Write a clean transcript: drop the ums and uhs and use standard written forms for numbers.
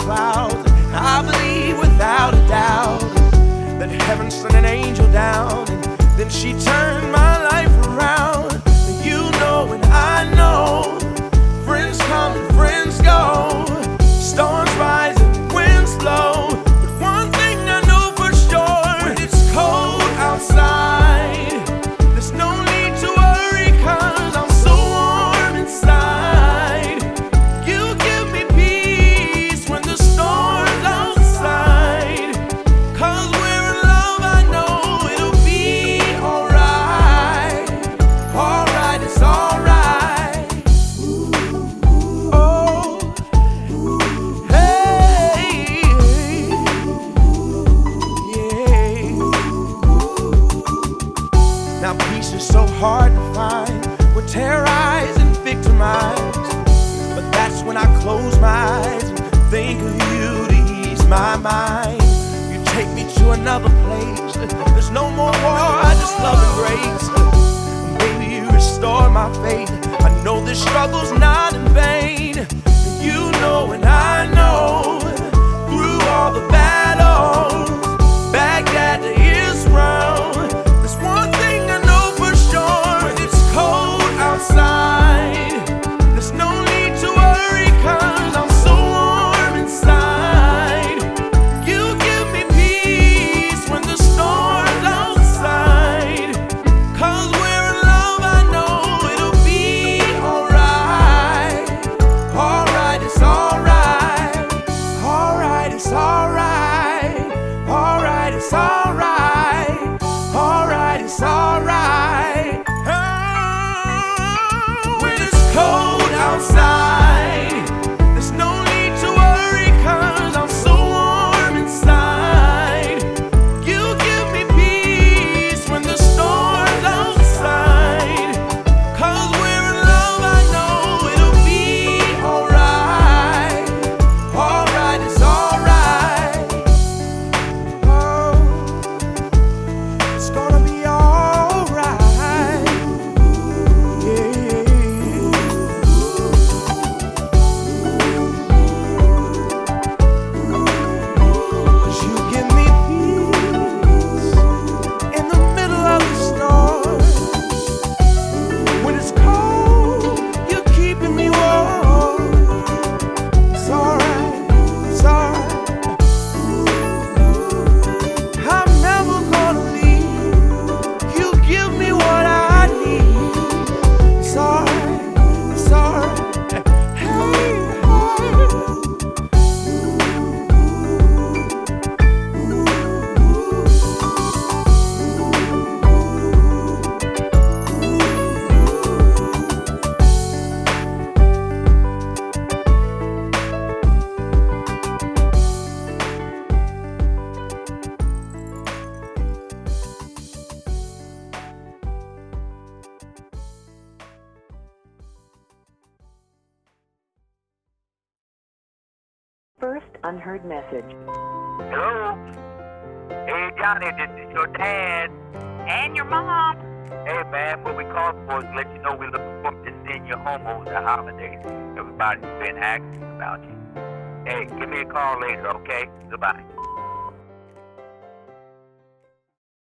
clouds. I believe without a doubt that heaven sent an angel down, and then she turned my life around. You know and I know, friends come and friends go, storms rise and winds blow. But one thing I know for sure, when it's cold outside, there's no need to worry, 'cause I'm so warm inside. You give me peace when the storm's outside, 'cause we're in love, I know it'll be alright. Alright, it's alright. Oh, hey, yeah. Now peace is so hard to find. We're terrorized and victimized, but that's when I close my eyes and think of you to ease my mind. You take me to another place. There's no more war, I just love and grace. Baby, you restore my faith. I know this struggle's not in vain. You know and I know, through all the battles, Baghdad to Israel, there's one thing I know for sure. When it's cold outside, there's no need to worry, 'cause I'm so warm inside. You give me peace when the storm's outside, 'cause we're in love, I know it'll be alright. Alright, it's alright. Alright, it's alright. Alright, it's alright. Alright, it's alright. When it's cold outside, there's no need to worry, 'cause I'm so warm inside. You give me peace when the storm's outside, 'cause we're in love, I know it'll be alright. Alright, it's alright. Oh, it's gonna be alright. Yeah. 'Cause you give me peace in the middle of the storm. When it's cold, you're keeping me warm. It's alright, it's alright. I'm never gonna leave. You give me what I need. It's alright, it's alright. Hey, hey. First unheard message. Hello? Hey, Johnny, this is your dad. And your mom. Hey, man, what we called for is to let you know we're looking forward to seeing you home over the holidays. Everybody's been asking about you. Hey, give me a call later, okay? Goodbye.